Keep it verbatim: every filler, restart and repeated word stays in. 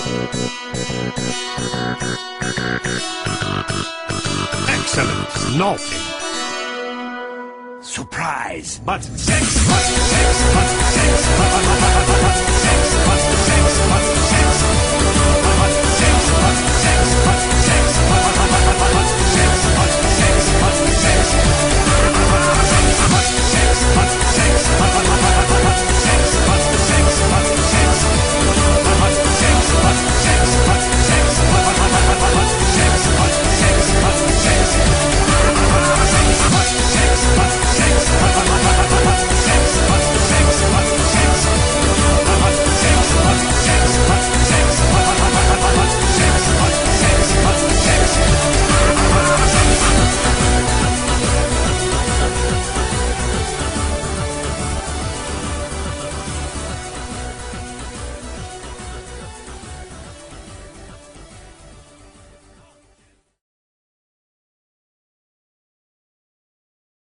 Excellent. Naughty. Surprise. But sex, but sex, but sex, but, but, but, but, but, but.